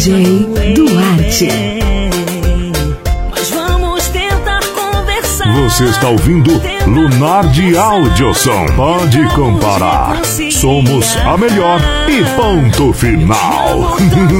DJ Duarte. Mas vamos tentar conversar. Você está ouvindo Lunardi Audiosom. Pode comparar. Somos a melhor e ponto final.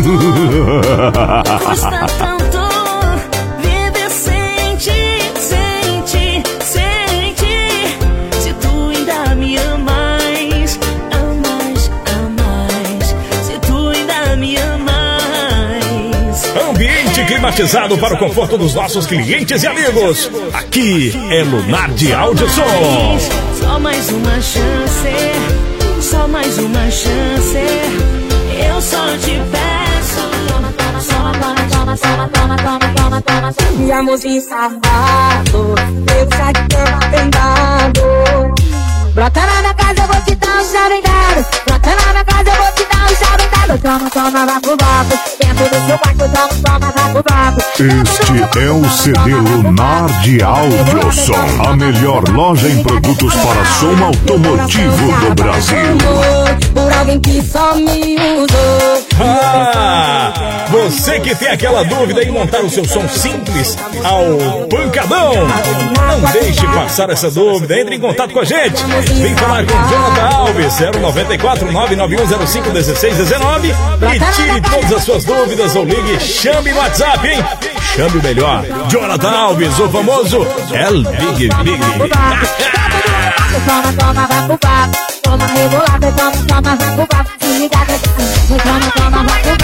Custa tanto viver sem ti, sem ti, sem ti. Se tu ainda me amas, amas, amas. Se tu ainda me amas. Ambiente climatizado para o conforto dos nossos clientes e amigos. Aqui é Lunardi Audiosom. Só mais uma chance, só mais uma chance. Eu só te peço. Toma, toma, toma, toma, toma, toma, toma, toma. Me amorzinho safado, eu já te cama bem dado. Brota lá na casa, eu vou te dar um chavengado. Brota lá na casa, eu vou te dar um chavengado. Toma, toma, vapo, vapo. Dentro do seu quarto, toma, toma, vapo, vapo. Este é o CD Lunardi Audiosom, a melhor loja em produtos para som automotivo do Brasil. Por alguém que só me usou. Você que tem aquela dúvida em montar o seu som simples ao pancadão, não deixe passar essa dúvida. Entre em contato com a gente. Vem falar com Jonathan Alves, 094 99105 1619 e tire todas as suas dúvidas ou ligue, chame no WhatsApp, hein? Chame o melhor. Jonathan Alves, o famoso El Big Big. Toma, toma, vapo, vapo. Toma rebolada, toma, toma, vapo, vapo. Se liga, toma, toma, vapo,